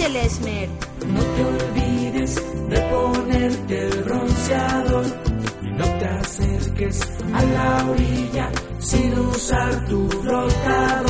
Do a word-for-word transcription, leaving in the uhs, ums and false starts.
Lesmer. No te olvides de ponerte el bronceador y no te acerques a la orilla sin usar tu flotador.